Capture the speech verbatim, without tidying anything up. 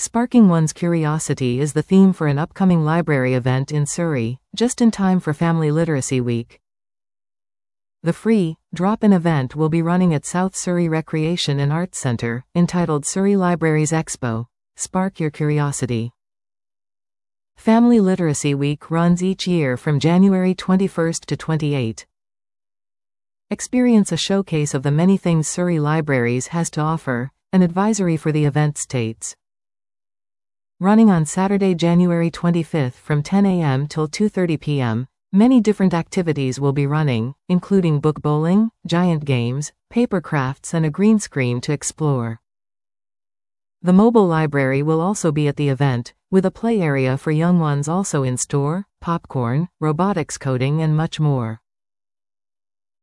Sparking one's curiosity is the theme for an upcoming library event in Surrey, just in time for Family Literacy Week. The free, drop-in event will be running at South Surrey Recreation and Arts Centre, entitled Surrey Libraries Expo. Spark your curiosity. Family Literacy Week runs each year from January twenty-first to twenty-eighth. Experience a showcase of the many things Surrey Libraries has to offer. An advisory for the event states. Running on Saturday, January twenty-fifth from ten a m till two thirty p m, many different activities will be running, including book bowling, giant games, paper crafts and a green screen to explore. The mobile library will also be at the event, with a play area for young ones also in store, popcorn, robotics coding and much more.